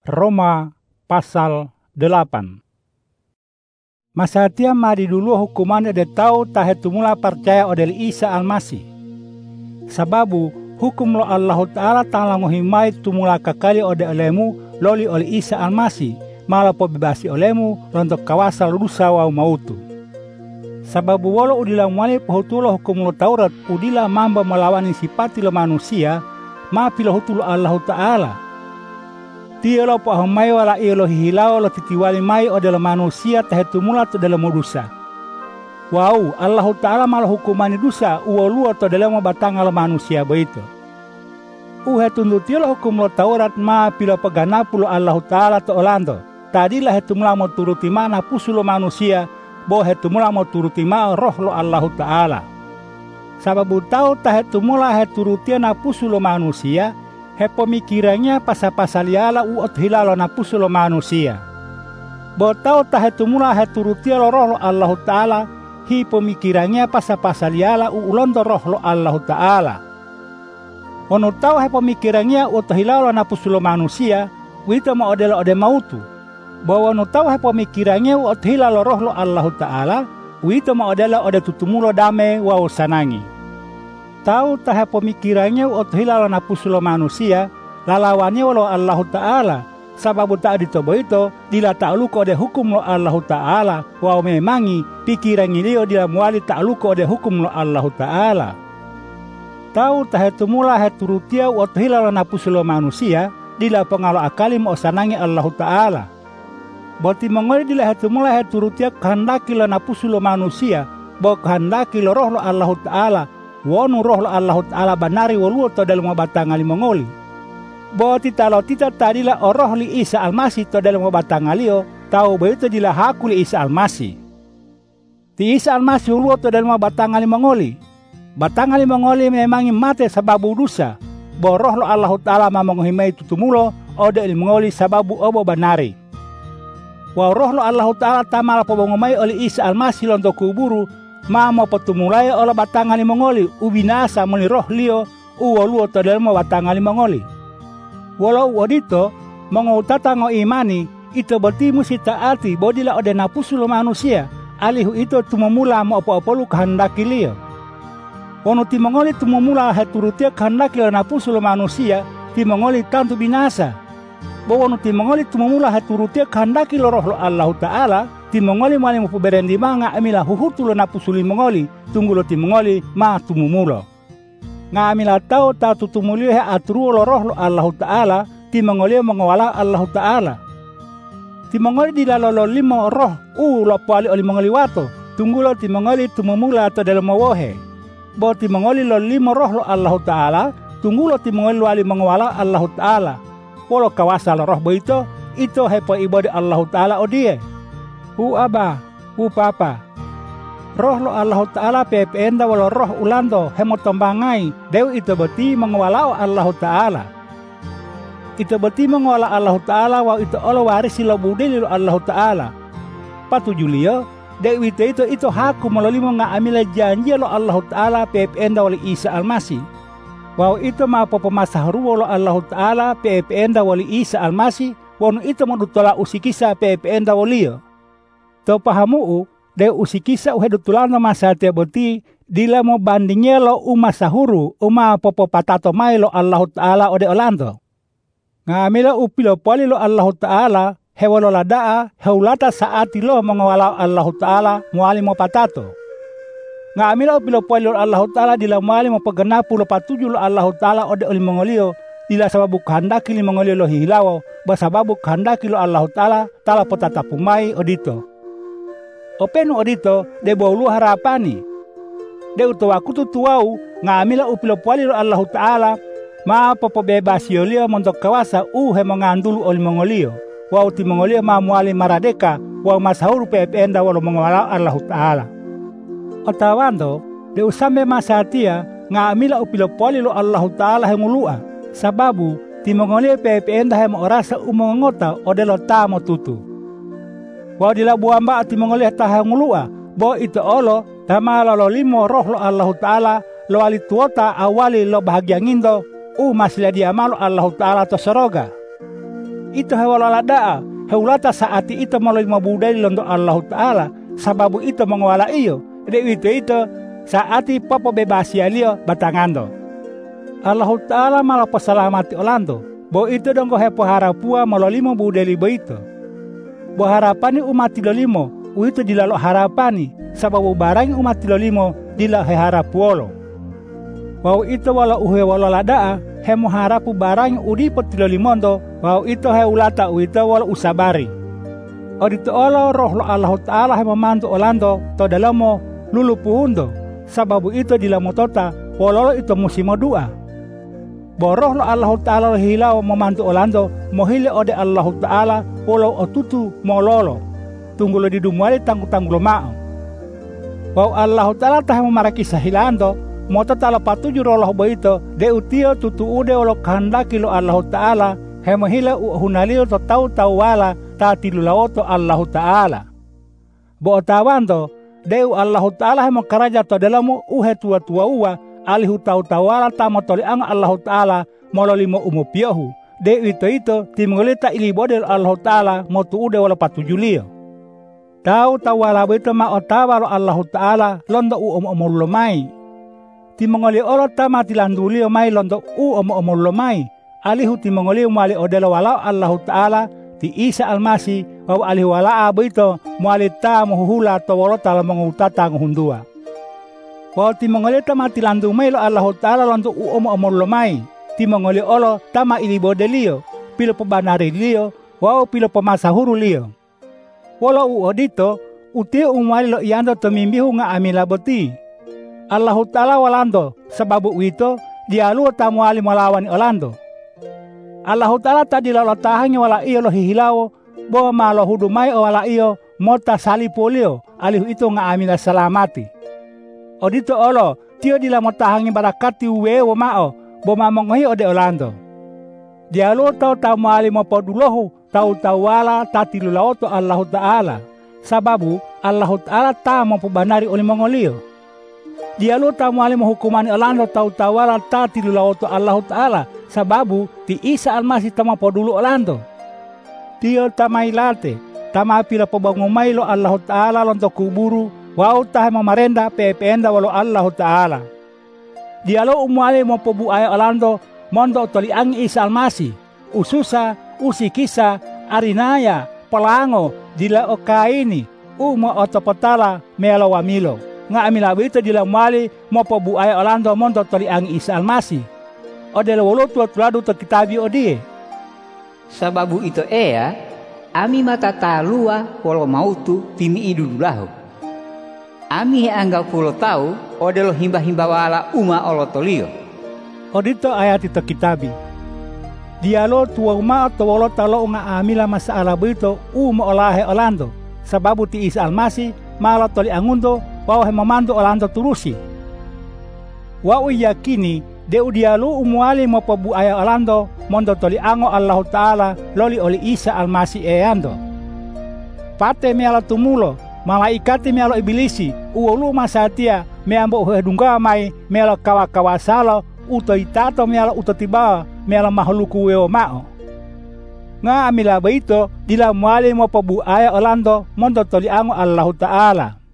Roma pasal 8. Masatia mari dulu hukuman ode tau tahetumula percaya ode Isa Almasih. Sababu hukum lo Allah Ta'ala ta'ala ngohimai tumula kakali ode olemu loli oleh Isa Almasih, malah pobebasi olemu lontok kawasa rusa wa mautu. Sababu walau udila mwali pohutulo hukum lo Taurat udila mamba melawani sipati lo manusia, ma pilo hutulo Allah Ta'ala. Dia lo pahomai wala ia lo hihilau lo titiwali mai o dalam manusia tahetumula to dalam dosa. Wow, Allah Ta'ala malah hukumani dosa uolu atau dalam batang ala manusia begitu. Hetundu dia lo hukum lo Taurat ma pilo paganapu lo Allah Ta'ala to olando. Tadilah hetumula mau turuti mana pusulo manusia, bo hetumula mau turuti ma roh lo Allah Ta'ala. Sababu tahu tahetumula heturutia na pusulo manusia, he pemikirannya pasal-pasaliala uot hilalo na pusulo manusia. Botau tahetumula heturutia lo roh lo Allah Ta'ala, hi pemikirannya pasal-pasaliala ulondo roh lo Allah Ta'ala. Ono tau he pemikirannya uot hilalo na pusulo manusia, wito ma odelo ode mautu. Bahwa ono tau he pemikirannya uot hilalo roh lo Allah Ta'ala, wito ma odelo ode tutumulo dame wa sanangi. Tahu tahe pemikirannya uot hilalo na pusulo manusia, lalawannya walau Allah Ta'ala, sababu tak ditobo itu, dila ta'luko ode hukum lo Allah Ta'ala, wa memangi pikiran ilio dila muali ta'luko ode hukum lo Allah Ta'ala. Tahu tahe tumula he turutia uot hilalo na pusulo manusia, dila pengalo akali mo sanangi Allah Ta'ala. Boti mengoli dila he tumula he turutia kehendaki lo na pusulo manusia, bo kehendaki lo roh lo Allah Ta'ala, wonu roh lo Allah Ta'ala banari waluo to dalam batang ali mongoli. Bo tita tadila o roh li Isa Almasih to dalam batang alio, tahu begitu dila haku li Isa Almasih. Ti Isa Almasih waluo to dalam batang ali mongoli. Batang ali mongoli memang mate sababu dosa. Bo roh lo Allah Ta'ala mamonghimai tutumulo ode il mongoli sababu obo banari. Wa roh lo Allah Ta'ala tamala pobongomai oleh Isa Almasih lonto kuburu, ma mo patumulai ola batangali mongoli ubinasa moni roh lio uoluo to dalam batangali mongoli. Walau wadito mengutata ngo imani ito berarti musi taati bodila ode napusulo manusia alihu ito tumumula mo apa-apa lu kehendaki lio. Wono ti mongoli tumumula heturutia kehendaki lo napusulo manusia ti mongoli tantu binasa. Wono ti mongoli tumumula heturutia kehendaki lo roh lo Allah Ta'ala, ti mongoli mali mo puberendi manga amila huhutulo na pusuli mongoli tunggulo ti mongoli ma tumumulo. Nga amila tau ta tutumulio he atruo lo roh lo Allah Ta'ala, ti mongoli mengawala Allah Ta'ala. Ti mongoli dilalolo limo roh lo pali oli mongoli wato, tunggulo ti mongoli tumumula to dalam wohe. Bo ti mongoli lo limo roh lo Allah Ta'ala, tunggulo ti mongoli wali mengawala Allah Ta'ala. Wolo kawasa lo roh boito, ito hepo ibadi Allah Ta'ala odie. Aba, papa. Roh lo Allah Ta'ala pependa walau roh ulando hemotombangai dew itu beti mengawala Allah Ta'ala. Itu beti mengawala Allah Ta'ala wa itu olo warisi lo budeli lo Allah Ta'ala. Patu Julio, dew itu haku melalui mengambil janji lo Allah Ta'ala pependa wali Isa Almasih. Wa itu ma pemasaharu lo Allah Ta'ala pependa wali Isa Almasih, wonu itu modutola usikisa pependa walio. To pahamu de usikisa uhedutulano masate boti dila mo bandingnya lo umasahuru uma popo patato mai lo Allah Ta'ala ode olando. Ngamila upilo poli lo Allah Ta'ala hewalo ladaa heulata saati lo mengawala Allah Ta'ala muali mo patato. Ngamila upilo poli lo Allah Ta'ala dila muali mo paganapu lo patuju lo Allah Ta'ala ode oli mongolio dila sababu kehendaki li mongolio lo hilawo basababu kehendaki lo Allah Ta'ala tala potatapu mai odito. Openu odito de bolu harapani. De utowaku tutuau ngamila upilo pali lo Allah Ta'ala ma popo bebasi olio montok kawasa he mengandulu oli mongolio. Wa uti mongolio ma muali maradeka wa masahuru pependa walo mengawala Allah Ta'ala. Otawando de usambe masatia ngamila upilo pali lo Allah Ta'ala hemulua. Sababu ti mongolio pependa hemo orasa umongota odelo tamo tutu. Wa dila buamba ati mongoli taha ngulua bo itu olo tamala lo limo roh lo Allah Ta'ala lo ali tuota awali lo bahagia ngindo masila dia malu Allah Ta'ala to soroga. ito hewala daa, heulata saati ito melalui mabudai londo Allah Ta'ala, sababu ito mengwala iyo, ito saati popo bebasia liyo batangando. Allah Ta'ala malah pasalamati olando, bo ito dongko hepo harapua melalui mabudai libo ito. Bo harapani umat tilolimo, itu dilalo harapani, sababu barang umat tilolimo dila he harapuolo. Wau ito wala uhe wala ladaa, hemo harapu barang udipo tilolimondo, wau ito he ulata uito wala usabari. Odito olo roh lo Allah Ta'ala he memantu olando, to dalamo lulu puhundo, sababu ito dilamo tota, wololo ito musimo dua. Boroh lo Allah Ta'ala lo hilau memantu olando, mohile ode Allah Ta'ala, walau otutu mololo. Tunggu lo didumuali tanggu-tanggu lo mao. Wau Allah Ta'ala tah memaraki sahilando, mota tala patuju roh boito, de utio tutu ude olo kehendaki lo Allah Ta'ala, hemohila uhunalio to tau wala, ta tilulao to Allah Ta'ala. Bo otawando, deu Allah Ta'ala hemo karaja to delamo uhe tua-tua uwa, alihu tau-tawala tamo toli ang Allah Ta'ala, mololimo umupiohu. De itu timulita ilibodel Allah Ta'ala, motu ude wala patujulio. Tau-tawala boito ma otawa lo Allah Ta'ala, londo umulomai. Timongoli olo tama tilandulio mai londo umulomai. Alihu timongoli umali odelo walau Allah Ta'ala, ti Isa Almasi, wau alihu wala aboito, muali ta muhula to wala tala mengutata ngundua. Wau timongoli tama tilandu mai lo Allah Ta'ala londo umulomai. Timongoli olo tama ilibodelio, pilo pebanari lio, wau pilo pemasahuru lio. Walau uodito, uti umwali lo iando temimbihu nga amila boti. Allah Ta'ala walando, sababu wito, dialu tamuali malawan olando. Allah Ta'ala tadi lo tahangi wala iyo lo hihilawo, bo malo hudumai o wala iyo, mota salipolio, alihu itu nga amila salamati. Odito olo, tio dila motahangi barakati uwewo mao, bo mamongohi ode olando. Dialu tau tamuali mopodulohu, tau wala tatilulao to Allah Ta'ala, sababu Allah Ta'ala ta mempubanari oleh mongolio. Dia lu tamu ali menghukumani olando tau wala tatilulao to Allah Ta'ala, sababu ti Isa Almasi tama podulu olando. Tio tamai late, tama pila pobangumai lo Allah Ta'ala lonto kuburu, wau tahe memarenda pependa walo Allah Ta'ala. Dia lu umuali mempobu ay olando, mondo toli ang Isa Almasi, ususa, usikisa, arinaya, pelango, dila okaini, umo otopotala, melo wamilo. Nga amilabu itu dila mali, mopo buaya olando mondo toli ang Isa Almasi. Odele wolo tua-tuadu to kitabi odie. Sababu itu ami mata talua walo mautu timi idudulahu. Ami anggap pulo tahu, odelo himba-himba wala uma olotolio. Odito ayat itu kitabi. Dialo tua uma to wolo talo nga amila masaala buito olahe olando, sababu ti Isa Almasi malo toli angundo wau he mamando olando turusi. Wau yakini deu dialu umuali mopobu aya olando mondo toli ango Allah Ta'ala loli oli Isa Almasi eando. Pate mealo tumulo, malaikati mealo ibilisi, uolu masatia meambo hedungga mai mealo kawa-kawasalo utoitato mealo utotiba mealo mahluku weo mao. Nga amila baito dila muali mopobu aya olando mondo toli ango Allah Ta'ala.